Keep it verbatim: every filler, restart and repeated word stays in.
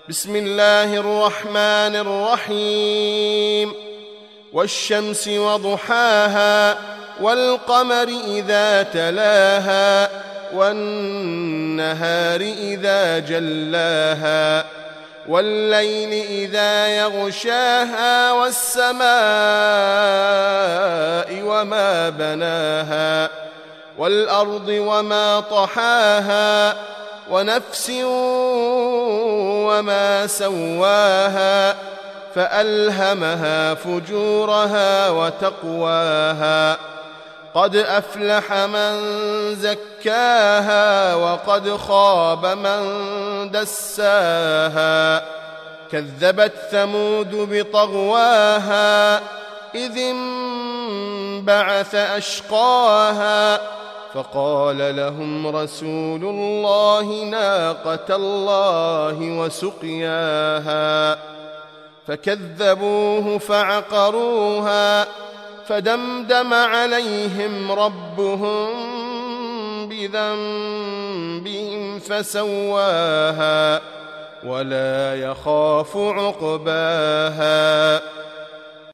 بسم الله الرحمن الرحيم والشمس وضحاها والقمر إذا تلاها والنهار إذا جلاها والليل إذا يغشاها والسماء وما بناها والأرض وما طحاها ونفس وما سواها فألهمها فجورها وتقواها قد أفلح من زكاها وقد خاب من دساها كذبت ثمود بطغواها إذ انبعث أشقاها فقال لهم رسول الله ناقة الله وسقياها فكذبوه فعقروها فدمدم عليهم ربهم بذنبهم فسواها ولا يخاف عقباها